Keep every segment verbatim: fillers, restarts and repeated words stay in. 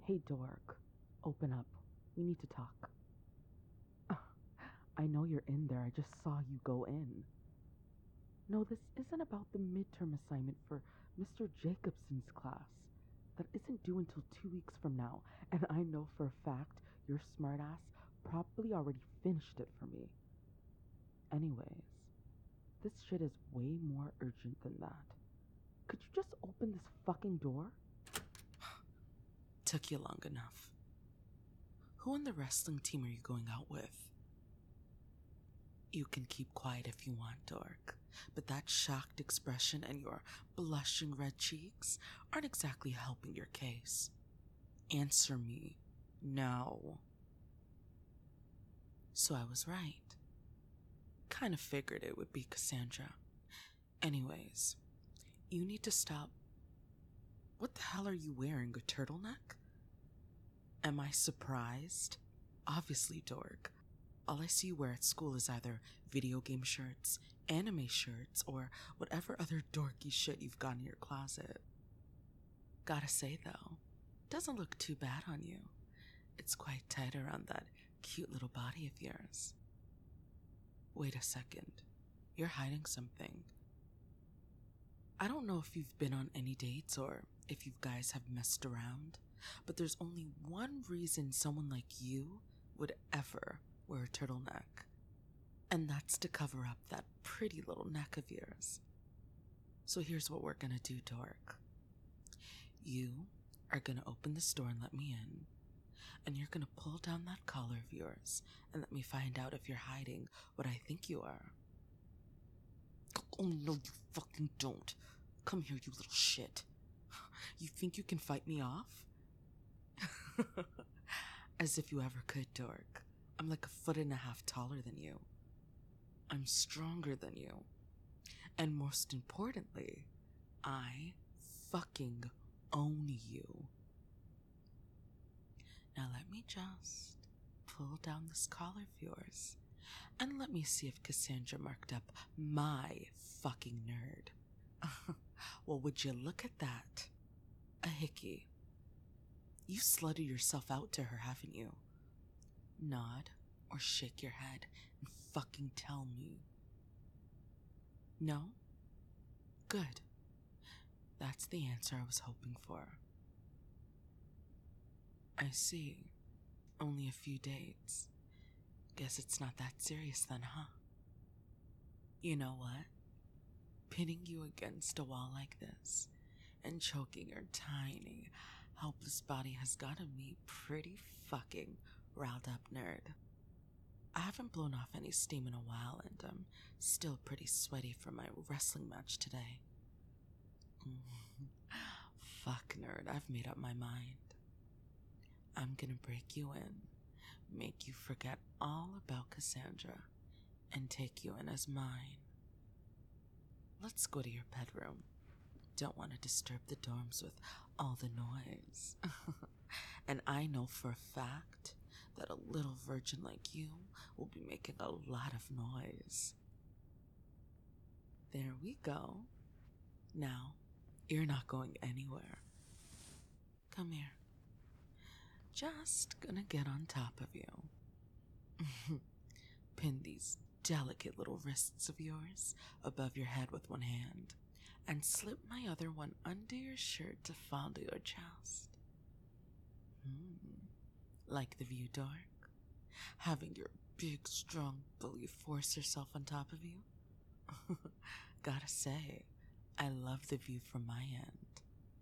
Hey, dork. Open up. We need to talk. I know you're in there. I just saw you go in. No, this isn't about the midterm assignment for Mister Jacobson's class. That isn't due until two weeks from now, and I know for a fact your smartass probably already finished it for me. Anyways, this shit is way more urgent than that. Could you just open this fucking door? Took you long enough. Who on the wrestling team are you going out with? You can keep quiet if you want, dork, but that shocked expression and your blushing red cheeks aren't exactly helping your case. Answer me now. So I was right. Kind of figured it would be Cassandra. Anyways, you need to stop. What the hell are you wearing, a turtleneck? Am I surprised? Obviously, dork. All I see you wear at school is either video game shirts, anime shirts, or whatever other dorky shit you've got in your closet. Gotta say though, doesn't look too bad on you. It's quite tight around that cute little body of yours. Wait a second, you're hiding something. I don't know if you've been on any dates or if you guys have messed around, but there's only one reason someone like you would ever wear a turtleneck, and that's to cover up that pretty little neck of yours. So here's what we're gonna do, dork. You are gonna open this door and let me in, and you're gonna pull down that collar of yours and let me find out if you're hiding what I think you are. Oh no, you fucking don't. Come here, you little shit. You think you can fight me off? As if you ever could, dork. I'm like a foot and a half taller than you. I'm stronger than you. And most importantly, I fucking own you. Now let me just pull down this collar of yours and let me see if Cassandra marked up my fucking nerd. Well, would you look at that? A hickey. You slutted yourself out to her, haven't you? Nod or shake your head and fucking tell me. No? Good. That's the answer I was hoping for. I see. Only a few dates. Guess it's not that serious then, huh? You know what? Pinning you against a wall like this and choking your tiny, helpless body has gotten me pretty fucking riled up, nerd. I haven't blown off any steam in a while and I'm still pretty sweaty from my wrestling match today. Fuck, nerd, I've made up my mind. I'm gonna break you in, make you forget all about Cassandra, and take you in as mine. Let's go to your bedroom. Don't want to disturb the dorms with all the noise. And I know for a fact that a little virgin like you will be making a lot of noise. There we go. Now, you're not going anywhere. Come here. Just gonna get on top of you. Pin these delicate little wrists of yours above your head with one hand and slip my other one under your shirt to fondle your chest. Hmm. Like the view, dork? Having your big, strong bully force herself on top of you? Gotta say, I love the view from my end.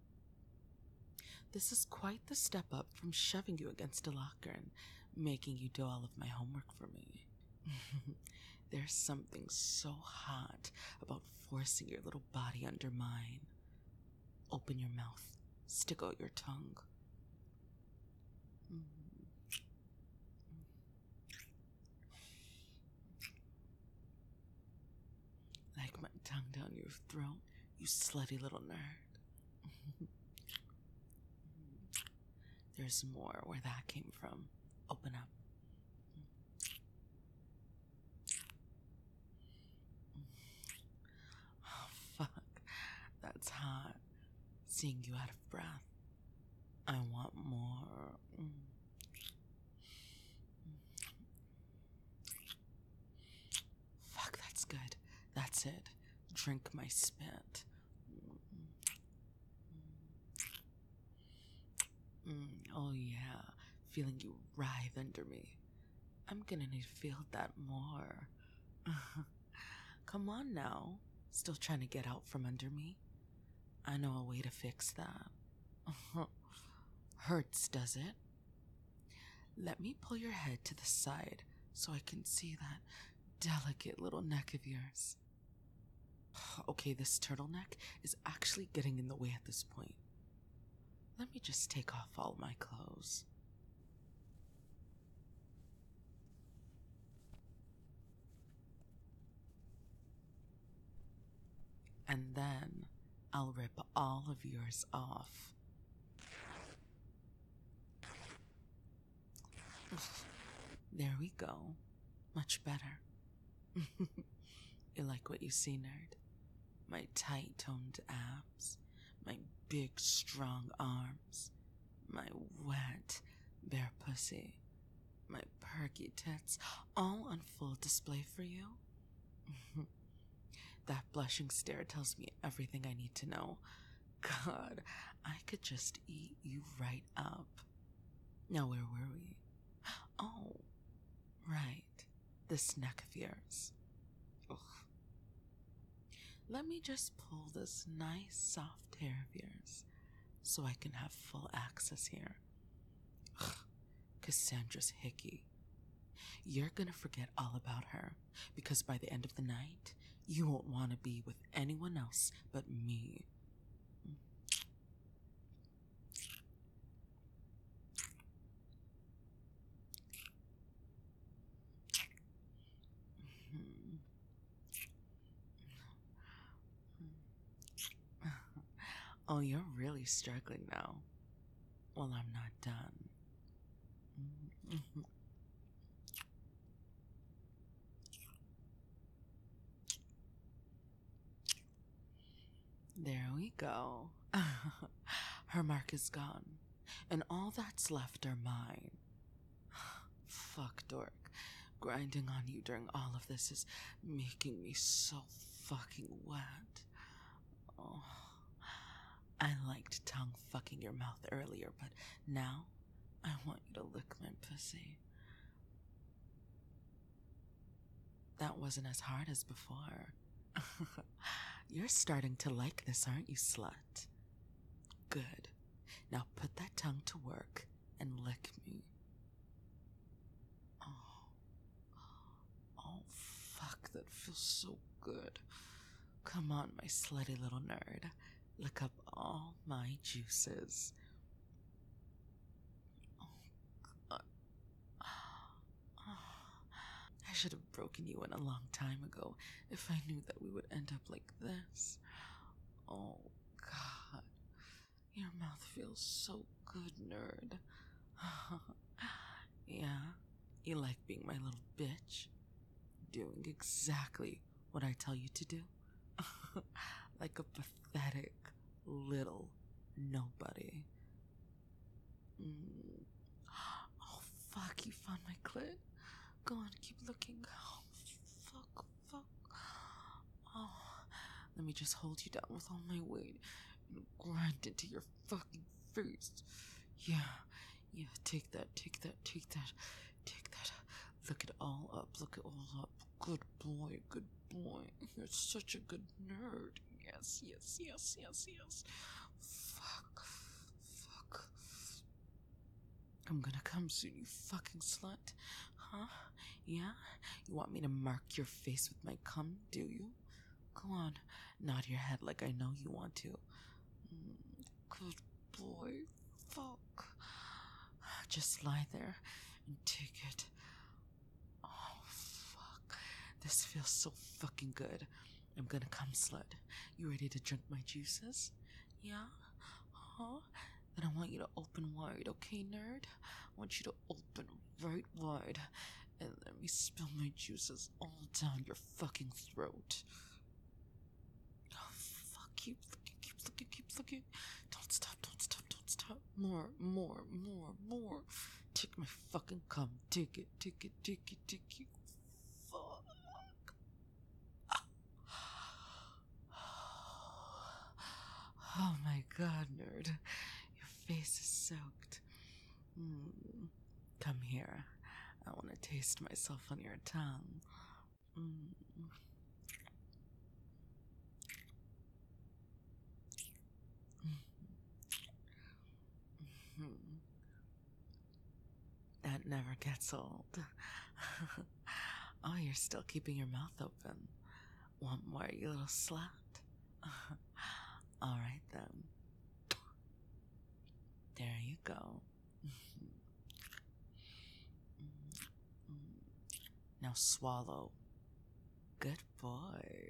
This is quite the step up from shoving you against a locker and making you do all of my homework for me. There's something so hot about forcing your little body under mine. Open your mouth, stick out your tongue. Mm. Like my tongue down your throat, you slutty little nerd. There's more where that came from. Open up. Oh, fuck. That's hot. Seeing you out of breath. I want more. Mm. Fuck, that's good. That's it. Drink my spit. Mm, oh yeah, feeling you writhe under me. I'm gonna need to feel that more. Come on now. Still trying to get out from under me? I know a way to fix that. Hurts, does it? Let me pull your head to the side so I can see that delicate little neck of yours. Okay, this turtleneck is actually getting in the way at this point. Let me just take off all my clothes. And then I'll rip all of yours off. There we go. Much better. You like what you see, nerd? My tight-toned abs, my big, strong arms, my wet, bare pussy, my perky tits, all on full display for you? That blushing stare tells me everything I need to know. God, I could just eat you right up. Now, where were we? Oh, right, this neck of yours. Ugh. Let me just pull this nice, soft hair of yours so I can have full access here. Ugh. Cassandra's hickey. You're gonna forget all about her because by the end of the night, you won't want to be with anyone else but me. Oh, you're really struggling now. Well, I'm not done. There we go. Her mark is gone, and all that's left are mine. Fuck, dork. Grinding on you during all of this is making me so fucking wet. Oh, I liked tongue fucking your mouth earlier, but now I want you to lick my pussy. That wasn't as hard as before. You're starting to like this, aren't you, slut? Good. Now put that tongue to work and lick me. Oh. Oh, fuck, that feels so good. Come on, my slutty little nerd. Lick up all my juices. Oh, God. I should have broken you in a long time ago if I knew that we would end up like this. Oh, God. Your mouth feels so good, nerd. Yeah? You like being my little bitch? Doing exactly what I tell you to do? Like a pathetic little nobody. Mm. Oh, fuck, you found my clit? Go on, keep looking. Oh, fuck, fuck. Oh, let me just hold you down with all my weight and grind into your fucking face. Yeah, yeah, take that, take that, take that, take that. Look it all up, look it all up. Good boy, good boy. You're such a good nerd. Yes, yes, yes, yes, yes. Fuck, fuck. I'm gonna come soon, you fucking slut. Huh? Yeah? You want me to mark your face with my cum, do you? Go on, nod your head like I know you want to. Mm, good boy. Fuck. Just lie there and take it. Oh, fuck. This feels so fucking good. I'm gonna come, slut. You ready to drink my juices? Yeah? Huh? Then I want you to open wide, okay, nerd? I want you to open right wide and let me spill my juices all down your fucking throat. Oh, fuck. Keep looking, keep looking, keep looking. Don't stop, don't stop, don't stop. More, more, more, more. Take my fucking cum. Take it, take it, take it, take it. Fuck. Oh my god, nerd. Your face is soaked. Mm. Come here. I want to taste myself on your tongue. Mm. Mm-hmm. That never gets old. Oh, you're still keeping your mouth open. Want more, you little slut? All right, then. There you go. Now swallow. Good boy.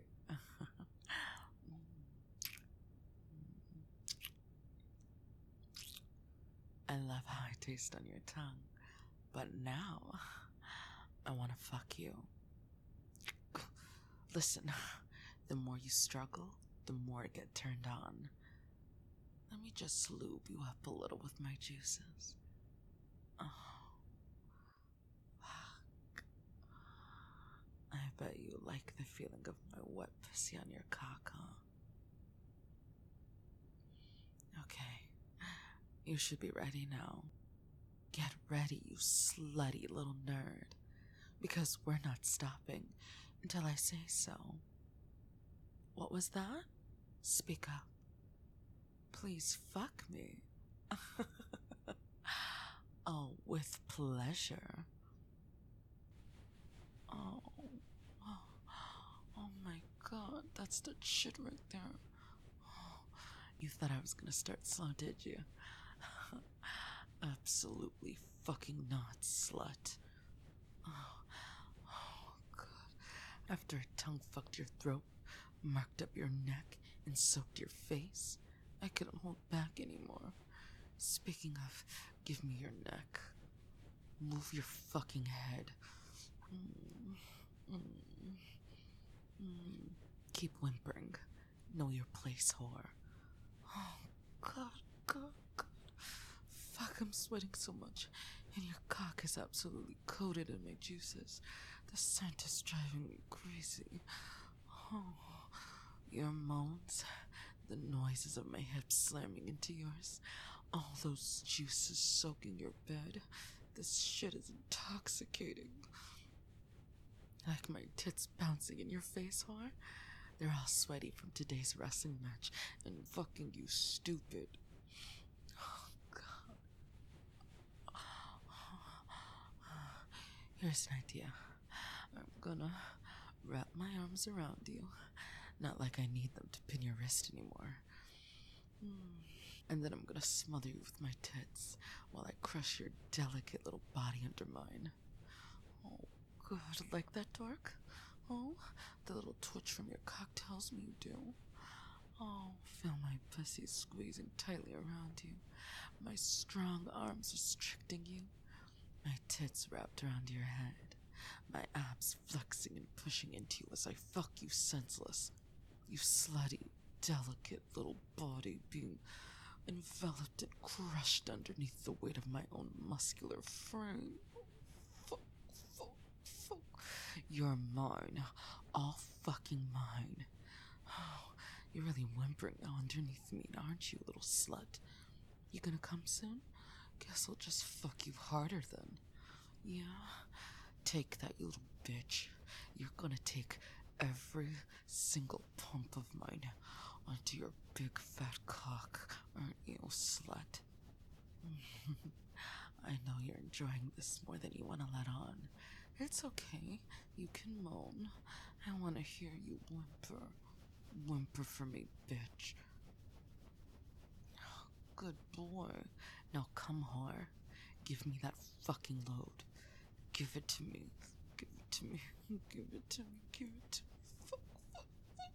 I love how I taste on your tongue. But now, I want to fuck you. Listen, the more you struggle, the more I get turned on. Let me just lube you up a little with my juices. Oh, fuck. I bet you like the feeling of my wet pussy on your cock, huh? Okay, you should be ready now. Get ready, you slutty little nerd. Because we're not stopping until I say so. What was that? Speak up. Please fuck me. Oh, with pleasure. Oh, oh, oh my god, that's the shit right there. Oh, you thought I was gonna start slow, did you? Absolutely fucking not, slut. Oh, oh god. After a tongue fucked your throat, marked up your neck, and soaked your face, I couldn't hold back anymore. Speaking of, give me your neck. Move your fucking head. Mm, mm, mm. Keep whimpering. Know your place, whore. Oh, God, God, God. Fuck, I'm sweating so much. And your cock is absolutely coated in my juices. The scent is driving me crazy. Oh, your moans, the noises of my hips slamming into yours, all those juices soaking your bed. This shit is intoxicating. Like my tits bouncing in your face, whore? They're all sweaty from today's wrestling match and fucking you stupid. Oh, God. Here's an idea. I'm gonna wrap my arms around you. Not like I need them to pin your wrist anymore. Mm. And then I'm gonna smother you with my tits while I crush your delicate little body under mine. Oh, good. Like that, dork? Oh, the little twitch from your cock tells me you do. Oh, feel my pussy squeezing tightly around you. My strong arms restricting you. My tits wrapped around your head. My abs flexing and pushing into you as I fuck you senseless. You slutty, delicate little body being enveloped and crushed underneath the weight of my own muscular frame. Fuck, fuck, fuck. You're mine. All fucking mine. Oh, you're really whimpering now underneath me, aren't you, little slut? You gonna come soon? Guess I'll just fuck you harder then. Yeah? Take that, you little bitch. You're gonna take every single pump of mine onto your big fat cock, aren't you, slut? I know you're enjoying this more than you want to let on. It's okay. You can moan. I want to hear you whimper. Whimper for me, bitch. Good boy. Now come, whore. Give me that fucking load. Give it to me. Give it to me. Give it to me. Give it to me. Fuck, fuck, fuck.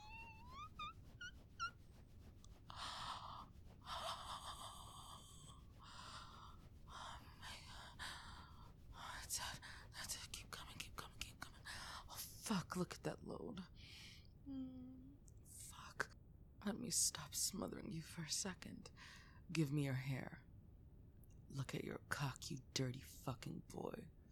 Oh my god. That's it. That's it. Keep coming, keep coming, keep coming. Oh fuck, look at that load. Mm, fuck. Let me stop smothering you for a second. Give me your hair. Look at your cock, you dirty fucking boy.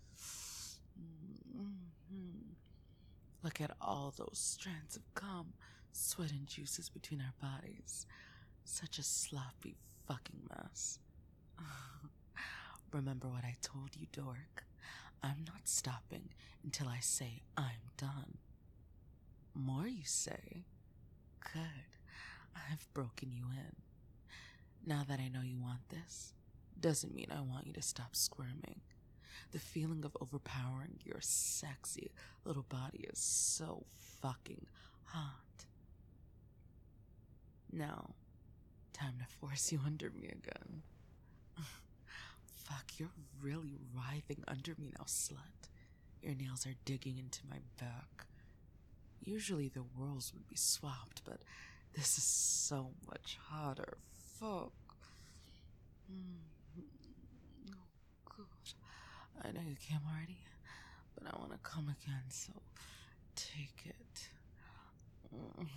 Mm-hmm. Look at all those strands of cum, sweat, and juices between our bodies. Such a sloppy fucking mess. Remember what I told you, dork? I'm not stopping until I say I'm done. More, you say? Good. I've broken you in. Now that I know you want this, doesn't mean I want you to stop squirming. The feeling of overpowering your sexy little body is so fucking hot. Now, time to force you under me again. Fuck, you're really writhing under me now, slut. Your nails are digging into my back. Usually the roles would be swapped, but this is so much hotter. Fuck. Mm. Oh, God. I know you came already, but I want to come again, so take it. Mm.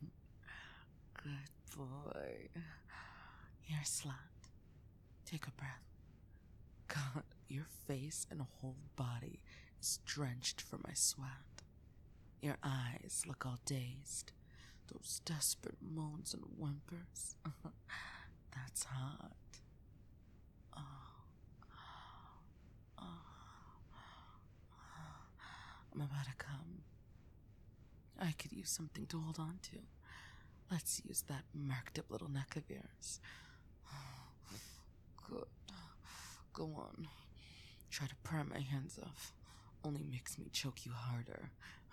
Good boy. Here, slut. Take a breath. God, your face and whole body is drenched from my sweat. Your eyes look all dazed. Those desperate moans and whimpers. That's hot. Oh. Oh. I'm about to come. I could use something to hold on to. Let's use that marked up little neck of yours. Good. Go on. Try to pry my hands off. Only makes me choke you harder.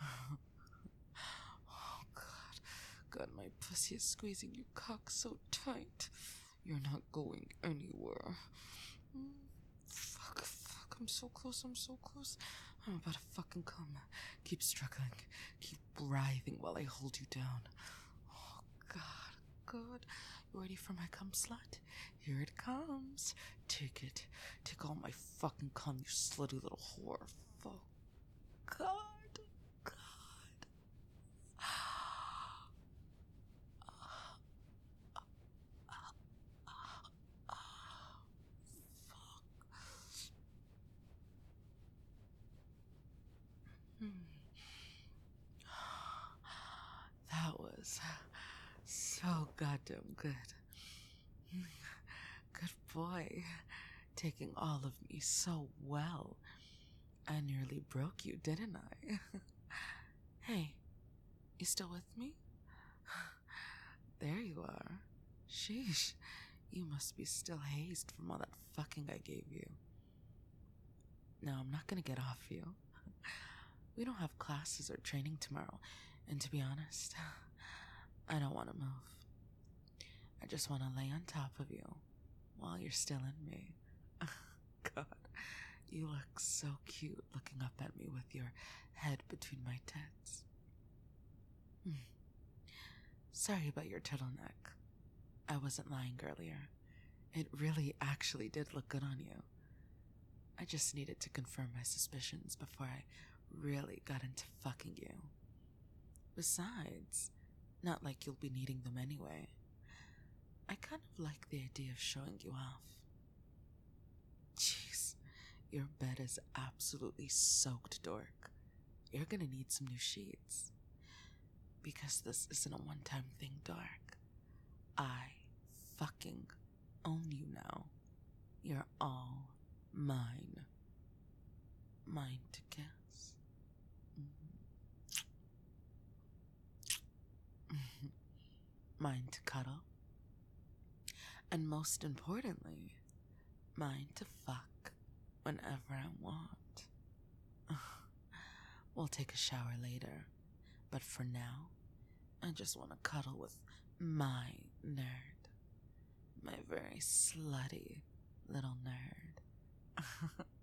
Oh, God. God, my pussy is squeezing your cock so tight. You're not going anywhere. Fuck, fuck. I'm so close. I'm so close. I'm about to fucking come. Keep struggling. Keep writhing while I hold you down. Oh, God. Good. You ready for my cum, slut? Here it comes. Take it. Take all my fucking cum, you slutty little whore. Fuck. God. God. That was so goddamn good. Good boy. Taking all of me so well. I nearly broke you, didn't I? Hey, you still with me? There you are. Sheesh, you must be still hazed from all that fucking I gave you. Now, I'm not gonna get off you. We don't have classes or training tomorrow, and to be honest, I don't want to move. I just want to lay on top of you while you're still in me. God, you look so cute looking up at me with your head between my tits. Hmm. Sorry about your turtleneck. I wasn't lying earlier. It really actually did look good on you. I just needed to confirm my suspicions before I really got into fucking you. Besides, not like you'll be needing them anyway. I kind of like the idea of showing you off. Jeez, your bed is absolutely soaked, dork. You're gonna need some new sheets. Because this isn't a one-time thing, dork. I fucking own you now. You're all mine. Mine to kiss. Mm-hmm. Mine to cuddle. And most importantly, mine to fuck whenever I want. We'll take a shower later, but for now, I just want to cuddle with my nerd. My very slutty little nerd.